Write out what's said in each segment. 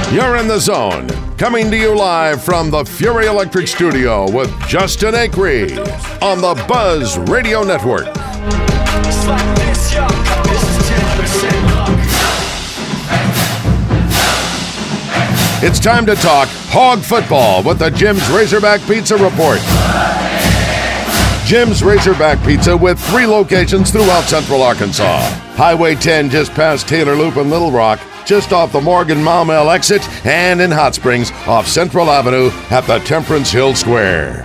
You're in the zone. Coming to you live from the Fury Electric Studio with Justin Acree on the Buzz Radio Network. It's time to talk hog football with the Jim's Razorback Pizza Report. Jim's Razorback Pizza with 3 locations throughout Central Arkansas. Highway 10 just past Taylor Loop in Little Rock, just off the Morgan Maumelle exit, and in Hot Springs off Central Avenue at the Temperance Hill Square.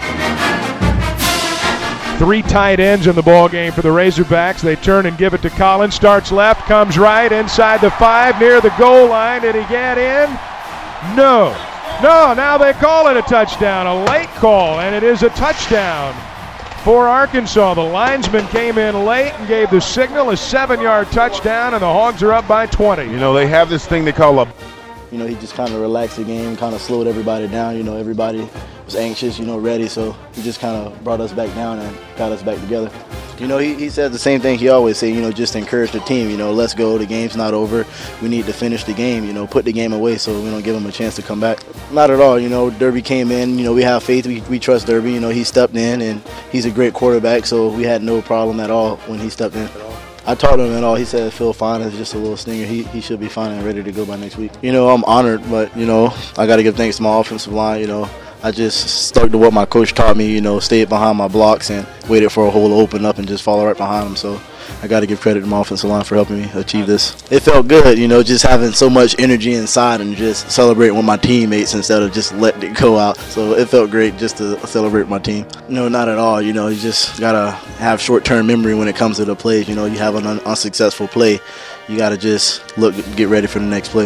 3 tight ends in the ball game for the Razorbacks. They turn and give it to Collins. Starts left, comes right, inside the 5, near the goal line. Did he get in? No, now they call it a touchdown. A late call, and it is a touchdown for Arkansas. The linesman came in late and gave the signal, a 7-yard touchdown, and the Hogs are up by 20. You know, they have this thing they call a... You know, he just kind of relaxed the game, kind of slowed everybody down. You know, everybody was anxious, ready. So he just kind of brought us back down and got us back together. You know, he said the same thing he always say, just encourage the team. Let's go. The game's not over. We need to finish the game, put the game away so we don't give them a chance to come back. Not at all. Derby came in. We have faith. We trust Derby. He stepped in, and he's a great quarterback, so we had no problem at all when he stepped in. I talked to him at all. He said feel fine. It's just a little stinger. He should be fine and ready to go by next week. I'm honored, but, I got to give thanks to my offensive line. I just stuck to what my coach taught me, stayed behind my blocks and waited for a hole to open up and just follow right behind him. So I got to give credit to my offensive line for helping me achieve this. It felt good, just having so much energy inside and just celebrating with my teammates instead of just letting it go out. So it felt great just to celebrate with my team. No, not at all. You just got to have short-term memory when it comes to the plays. You have an unsuccessful play. You got to just get ready for the next play.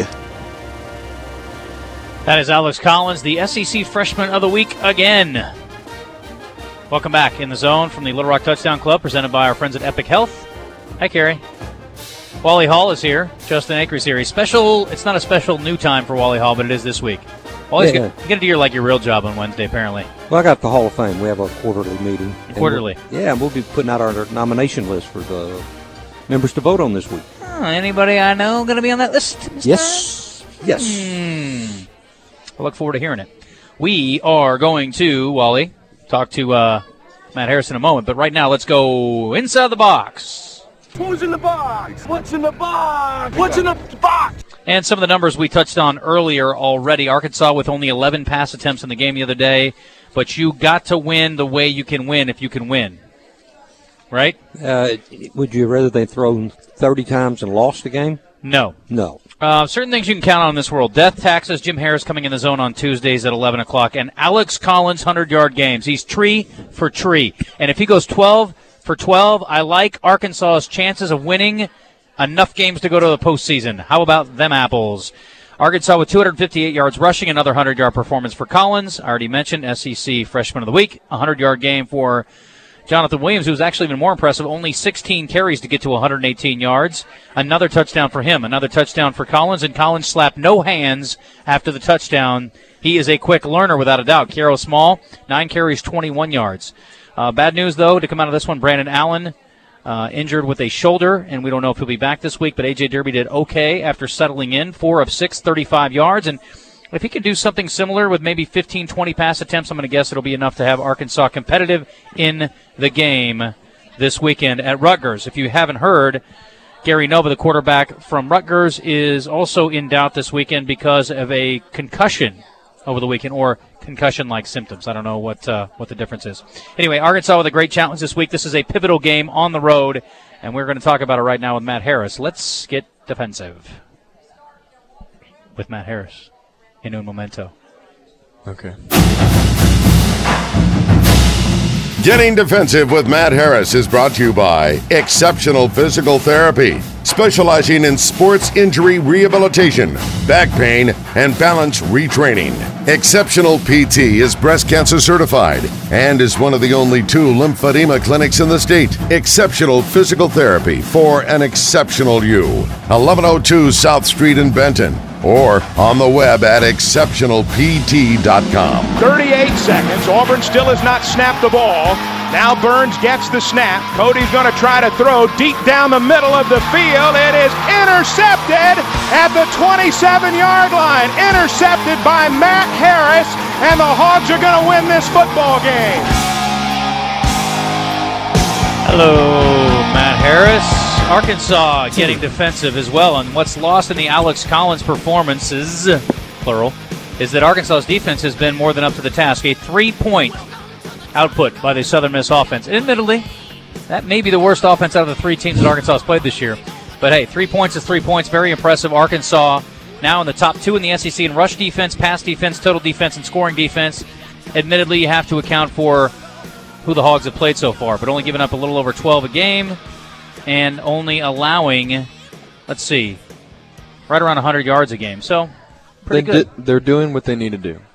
That is Alex Collins, the SEC Freshman of the Week again. Welcome back in the zone from the Little Rock Touchdown Club, presented by our friends at Epic Health. Hi, Carrie. Wally Hall is here. Justin Acree's here. It's not a special new time for Wally Hall, but it is this week. Wally's going to do your real job on Wednesday, apparently. Well, I got the Hall of Fame. We have a quarterly meeting. Quarterly? We'll be putting out our nomination list for the members to vote on this week. Anybody I know going to be on that list? Yes. I look forward to hearing it. We are going to, Wally, talk to Matt Harris in a moment, but right now let's go inside the box. Who's in the box? What's in the box? What's in the box? And some of the numbers we touched on earlier already. Arkansas with only 11 pass attempts in the game the other day, but you got to win the way you can win if you can win. Right? Would you rather they thrown 30 times and lost the game? No. Certain things you can count on in this world. Death taxes, Jim Harris coming in the zone on Tuesdays at 11 o'clock, and Alex Collins 100-yard games. He's tree for tree. And if he goes 12 for 12, I like Arkansas's chances of winning enough games to go to the postseason. How about them apples? Arkansas with 258 yards rushing, another 100-yard performance for Collins. I already mentioned SEC Freshman of the Week, a 100-yard game for Jonathan Williams, who was actually even more impressive, only 16 carries to get to 118 yards. Another touchdown for him, another touchdown for Collins, and Collins slapped no hands after the touchdown. He is a quick learner without a doubt. Kiero Small, 9 carries, 21 yards. Bad news, though, to come out of this one, Brandon Allen injured with a shoulder, and we don't know if he'll be back this week, but A.J. Derby did okay after settling in, 4 of 6, 35 yards, and if he could do something similar with maybe 15, 20 pass attempts, I'm going to guess it'll be enough to have Arkansas competitive in the game this weekend at Rutgers. If you haven't heard, Gary Nova, the quarterback from Rutgers, is also in doubt this weekend because of a concussion over the weekend, or concussion-like symptoms. I don't know what the difference is. Anyway, Arkansas with a great challenge this week. This is a pivotal game on the road, and we're going to talk about it right now with Matt Harris. Let's get defensive with Matt Harris. In un momento. Okay. Getting Defensive with Matt Harris is brought to you by Exceptional Physical Therapy, specializing in sports injury rehabilitation, back pain, and balance retraining. Exceptional PT is breast cancer certified and is one of the only 2 lymphedema clinics in the state. Exceptional Physical Therapy for an exceptional you. 1102 South Street in Benton, or on the web at exceptionalpt.com. 38 seconds. Auburn still has not snapped the ball. Now Burns gets the snap. Cody's going to try to throw deep down the middle of the field. It is intercepted at the 27-yard line. Intercepted by Matt Harris, and the Hogs are going to win this football game. Hello, Matt Harris. Arkansas getting defensive as well, and what's lost in the Alex Collins performances, plural, is that Arkansas's defense has been more than up to the task. A 3-point output by the Southern Miss offense. Admittedly, that may be the worst offense out of the 3 teams that Arkansas has played this year. But hey, 3 points is 3 points. Very impressive. Arkansas now in the top 2 in the SEC in rush defense, pass defense, total defense, and scoring defense. Admittedly, you have to account for who the Hogs have played so far, but only giving up a little over 12 a game and only allowing, let's see, right around 100 yards a game. So, pretty good. They're doing what they need to do.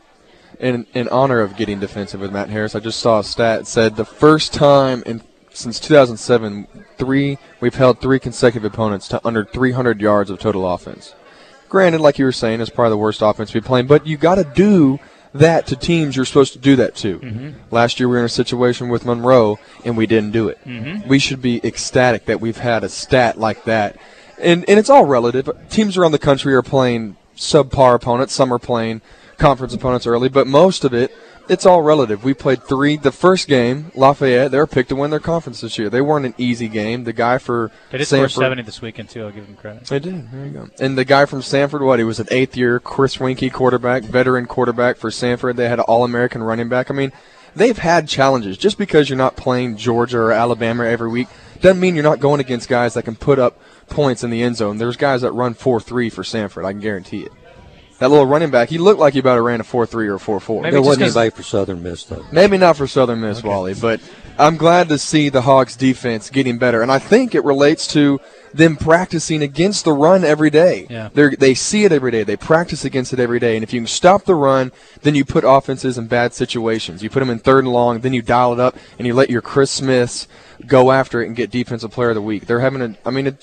In honor of getting defensive with Matt Harris, I just saw a stat that said the first time since 2007, we've held 3 consecutive opponents to under 300 yards of total offense. Granted, like you were saying, it's probably the worst offense we've played, but you got to do that to teams you're supposed to do that to. Mm-hmm. Last year we were in a situation with Monroe, and we didn't do it. Mm-hmm. We should be ecstatic that we've had a stat like that. And it's all relative. Teams around the country are playing subpar opponents. Some are playing conference opponents early, but most of it's all relative. We played 3. The first game, Lafayette, they were picked to win their conference this year. They weren't an easy game. The guy for They did score 70 this weekend, too. I'll give them credit. They did. There you go. And the guy from Sanford, he was an 8th year, Chris Winkie quarterback, veteran quarterback for Sanford. They had an All-American running back. I mean, they've had challenges. Just because you're not playing Georgia or Alabama every week doesn't mean you're not going against guys that can put up points in the end zone. There's guys that run 4.3 for Sanford. I can guarantee it. That little running back, he looked like he about ran a 4.3 or 4.4. There wasn't anybody for Southern Miss, though. Maybe not for Southern Miss, okay. Wally, but I'm glad to see the Hogs' defense getting better. And I think it relates to them practicing against the run every day. Yeah. They see it every day. They practice against it every day. And if you can stop the run, then you put offenses in bad situations. You put them in 3rd and long, then you dial it up, and you let your Chris Smiths go after it and get Defensive Player of the Week. They're having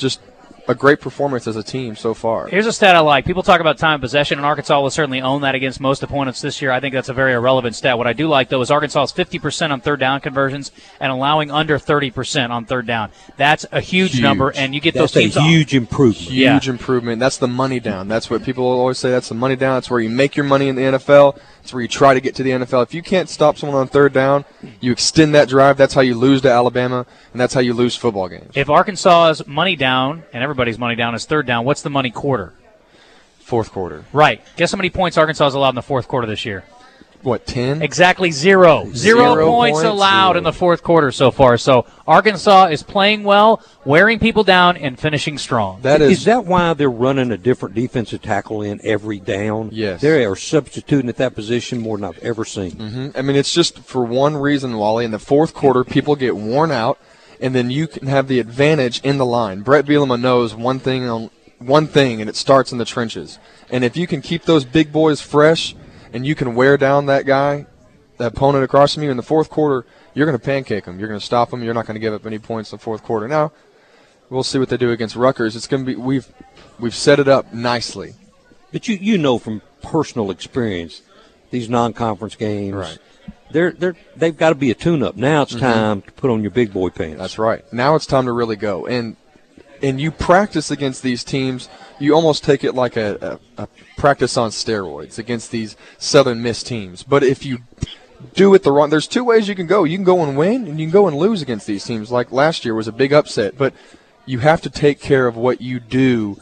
a great performance as a team so far. Here's a stat I like. People talk about time of possession, and Arkansas will certainly own that against most opponents this year. I think that's a very irrelevant stat. What I do like, though, is Arkansas is 50% on 3rd down conversions and allowing under 30% on 3rd down. That's a huge number, and you get those teams That's a huge improvement. Huge improvement. That's the money down. That's what people always say. That's the money down. That's where you make your money in the NFL. That's where you try to get to the NFL. If you can't stop someone on 3rd down, you extend that drive. That's how you lose to Alabama, and that's how you lose football games. If Arkansas's money down, and everybody's money down, is 3rd down, what's the money quarter? 4th quarter. Right. Guess how many points Arkansas has allowed in the 4th quarter this year? What, 10? Exactly 0. 0 points allowed in the 4th quarter so far. So Arkansas is playing well, wearing people down, and finishing strong. Is that why they're running a different defensive tackle in every down? Yes. They are substituting at that position more than I've ever seen. Mm-hmm. I mean, it's just for one reason, Wally. In the 4th quarter, people get worn out, and then you can have the advantage in the line. Brett Bielema knows one thing, and it starts in the trenches. And if you can keep those big boys fresh and you can wear down that guy, that opponent across from you in the 4th quarter, you're going to pancake them. You're going to stop them. You're not going to give up any points in the 4th quarter. Now, we'll see what they do against Rutgers. It's going to be we've set it up nicely. But you know from personal experience, these non-conference games, right. They've got to be a tune-up. Now it's time to put on your big boy pants. That's right. Now it's time to really go. And you practice against these teams, you almost take it like a practice on steroids against these Southern Miss teams. But if you do it the wrong, there's 2 ways you can go. You can go and win, and you can go and lose against these teams. Like last year was a big upset. But you have to take care of what you do.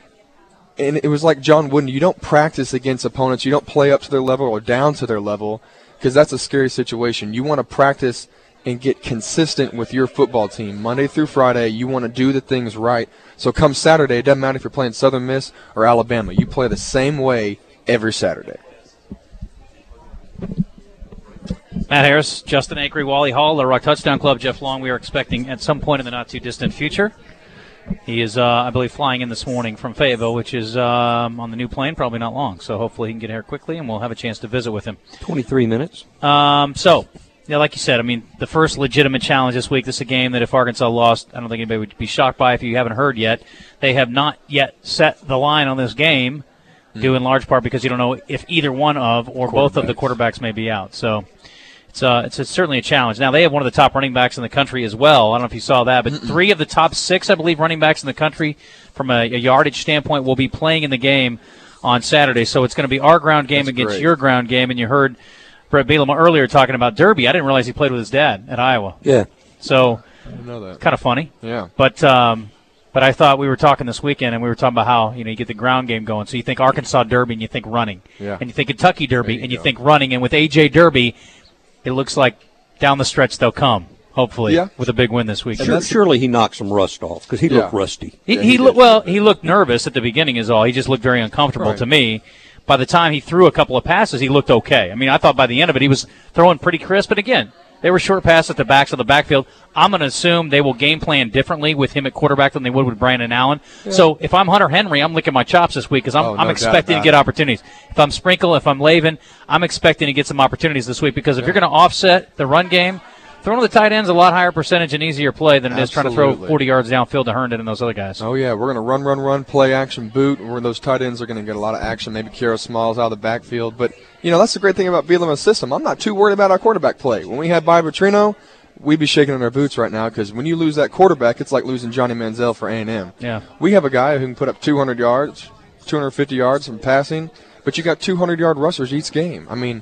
And it was like John Wooden. You don't practice against opponents. You don't play up to their level or down to their level, because that's a scary situation. You want to practice and get consistent with your football team. Monday through Friday, you want to do the things right. So come Saturday, it doesn't matter if you're playing Southern Miss or Alabama. You play the same way every Saturday. Matt Harris, Justin Acree, Wally Hall, Little Rock Touchdown Club, Jeff Long, we are expecting at some point in the not-too-distant future. He is, I believe, flying in this morning from Fayetteville, which is on the new plane, probably not long. So hopefully he can get here quickly, and we'll have a chance to visit with him. 23 minutes. Yeah, like you said, I mean, the first legitimate challenge this week, this is a game that if Arkansas lost, I don't think anybody would be shocked by if you haven't heard yet. They have not yet set the line on this game, due in large part because you don't know if either one of or both of the quarterbacks may be out. So it's certainly a challenge. Now, they have one of the top running backs in the country as well. I don't know if you saw that, but 3 of the top 6, I believe, running backs in the country from a yardage standpoint will be playing in the game on Saturday. So it's going to be our ground game against your ground game. And you heard Brett Bielema earlier talking about Derby. I didn't realize he played with his dad at Iowa. Yeah. So I didn't know that. Kind of funny. Yeah. But I thought we were talking this weekend, and we were talking about how, you get the ground game going. So you think Arkansas Derby, and you think running. Yeah. And you think Kentucky Derby, and you think running. And with A.J. Derby, it looks like down the stretch they'll come, hopefully, with a big win this week. Surely he knocked some rust off because he looked rusty. He looked nervous at the beginning is all. He just looked very uncomfortable to me. By the time he threw a couple of passes, he looked okay. I mean, I thought by the end of it he was throwing pretty crisp. But again, they were short passes at the backs of the backfield. I'm going to assume they will game plan differently with him at quarterback than they would with Brandon Allen. Yeah. So if I'm Hunter Henry, I'm licking my chops this week because I'm expecting to get opportunities. If I'm Sprinkle, if I'm Lavin, I'm expecting to get some opportunities this week because if you're going to offset the run game, throwing to the tight end's a lot higher percentage and easier play than it is trying to throw 40 yards downfield to Herndon and those other guys. Oh, yeah. We're going to run, play action, boot, where those tight ends are going to get a lot of action, maybe Kiara Smalls out of the backfield. But, that's the great thing about Bielema's system. I'm not too worried about our quarterback play. When we had Bobby Petrino, we'd be shaking in our boots right now because when you lose that quarterback, it's like losing Johnny Manziel for A&M. Yeah. We have a guy who can put up 200 yards, 250 yards from passing, but you got 200-yard rushers each game. I mean,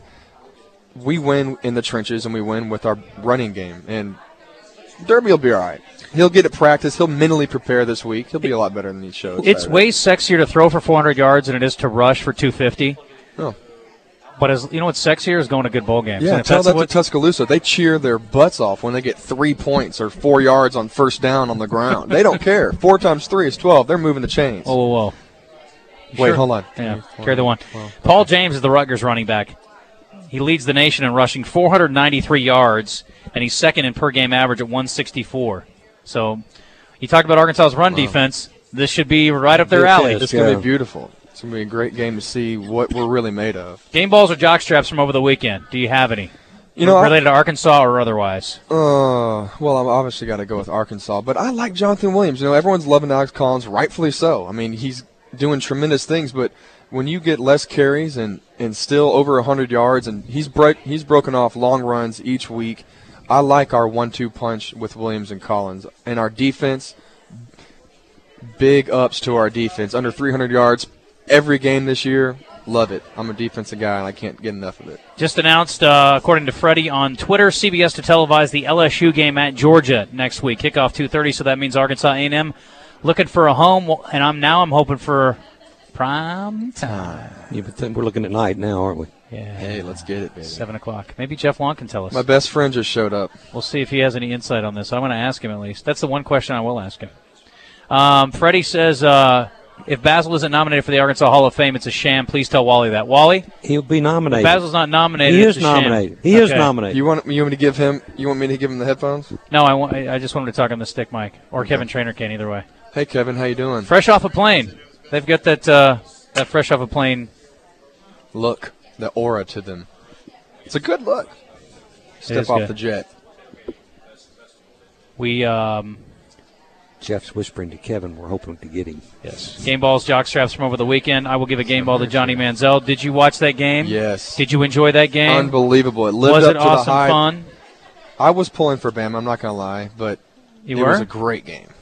we win in the trenches and we win with our running game. And Derby will be all right. He'll get at practice. He'll mentally prepare this week. He'll be a lot better than he showed. It's way sexier to throw for 400 yards than it is to rush for 250. Oh. But what's sexier is going to good bowl games. Yeah, tell that to Tuscaloosa. They cheer their butts off when they get 3 points or 4 yards on first down on the ground. They don't care. 4 times 3 is 12. They're moving the chains. Whoa. Wait, hold on. Yeah, carry the one. Wow. Paul James is the Rutgers running back. He leads the nation in rushing 493 yards, and he's second in per-game average at 164. So you talk about Arkansas's run defense. This should be right up their alley. It's going to be beautiful. It's going to be a great game to see what we're really made of. Game balls or jock straps from over the weekend? Do you have any? You related to Arkansas or otherwise? Well, I've obviously got to go with Arkansas, but I like Jonathan Williams. Everyone's loving Alex Collins, rightfully so. I mean, he's doing tremendous things, but when you get less carries and still over 100 yards, and he's broken off long runs each week, I like our 1-2 punch with Williams and Collins. And our defense, big ups to our defense. Under 300 yards every game this year. Love it. I'm a defensive guy, and I can't get enough of it. Just announced, according to Freddie on Twitter, CBS to televise the LSU game at Georgia next week. Kickoff 2:30, so that means Arkansas A&M looking for a home, and I'm hoping for prime time. Yeah, but we're looking at night now, aren't we? Yeah. Hey, let's get it, baby. 7 o'clock. Maybe Jeff Long can tell us. My best friend just showed up. We'll see if he has any insight on this. I'm going to ask him at least. That's the one question I will ask him. Freddie says, if Basil isn't nominated for the Arkansas Hall of Fame, it's a sham. Please tell Wally that. Wally? He'll be nominated. If Basil's not nominated, he it's is a nominated. Sham. He is nominated. You want me to give him? You want me to give him the headphones? No, I just wanted to talk on the stick mic, or Kevin Trainer can either way. Hey, Kevin, how you doing? Fresh off a plane. They've got that fresh off a plane look, the aura to them. It's a good look. Step off the jet. We Jeff's whispering to Kevin. We're hoping to get him. Yes. Game balls, jock straps from over the weekend. I will give a game ball to Johnny Manziel. Did you watch that game? Yes. Did you enjoy that game? Unbelievable. It lived up to awesome the hype. Fun? I was pulling for Bama, I'm not going to lie, but it was a great game.